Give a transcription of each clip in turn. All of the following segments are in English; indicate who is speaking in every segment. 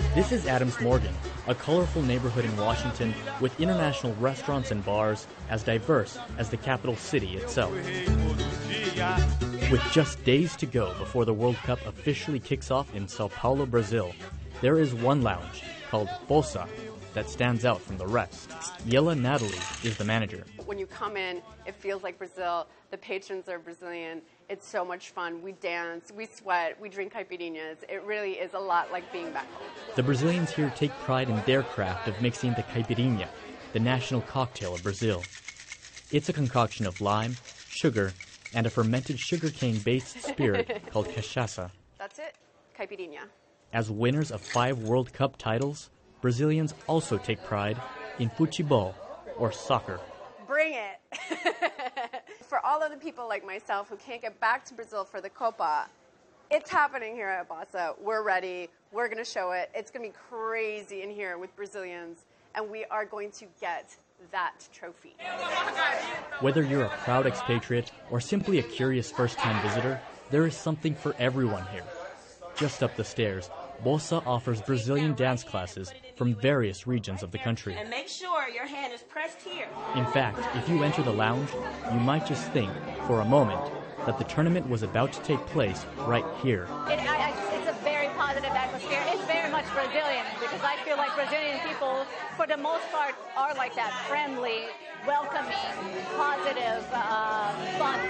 Speaker 1: This is Adams Morgan, a colorful neighborhood in Washington with international restaurants and bars as diverse as the capital city itself. With just days to go before the World Cup officially kicks off in Sao Paulo, Brazil, there is one lounge called Bossa that stands out from the rest. Yella Natalie is the manager.
Speaker 2: When you come in, it feels like Brazil. The patrons are Brazilian. It's so much fun. We dance, we sweat, we drink caipirinhas. It really is a lot like being back home.
Speaker 1: The Brazilians here take pride in their craft of mixing the caipirinha, the national cocktail of Brazil. It's a concoction of lime, sugar, and a fermented sugarcane-based spirit called cachaça.
Speaker 2: That's it, caipirinha.
Speaker 1: As winners of 5 World Cup titles, Brazilians also take pride in futebol, or soccer.
Speaker 2: Bring it! For all of the people like myself who can't get back to Brazil for the Copa, it's happening here at Bossa. We're ready. We're going to show it. It's going to be crazy in here with Brazilians, and we are going to get that trophy.
Speaker 1: Whether you're a proud expatriate or simply a curious first-time visitor, there is something for everyone here. Just up the stairs, Bossa offers Brazilian dance classes from various regions of the country.
Speaker 3: And make sure your hand is pressed here.
Speaker 1: In fact, if you enter the lounge, you might just think, for a moment, that the tournament was about to take place right here.
Speaker 4: It's a very positive atmosphere. It's very much Brazilian, because I feel like Brazilian people, for the most part, are like that, friendly, welcoming, positive, fun.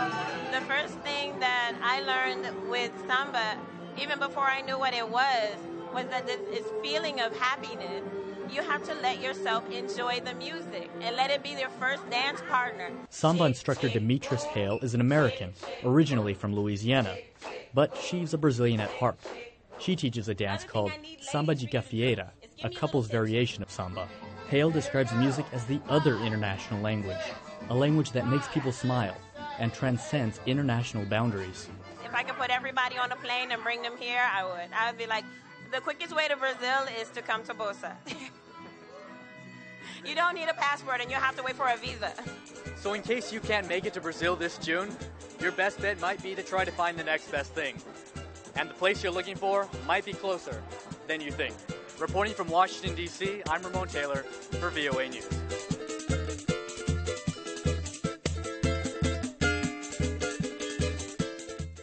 Speaker 3: The first thing that I learned with samba, even before I knew what it was that this feeling of happiness. You have to let yourself enjoy the music and let it be your first dance partner.
Speaker 1: Samba instructor Demetris Hale is an American, originally from Louisiana, but she's a Brazilian at heart. She teaches a dance called Samba de Gafieira, a couple's variation of samba. Hale describes music as the other international language, a language that makes people smile and transcends international boundaries.
Speaker 3: If I could put everybody on a plane and bring them here, I would. I would be like, the quickest way to Brazil is to come to Bossa. You don't need a passport and you have to wait for a visa.
Speaker 5: So in case you can't make it to Brazil this June, your best bet might be to try to find the next best thing. And the place you're looking for might be closer than you think. Reporting from Washington, D.C., I'm Ramon Taylor for VOA News.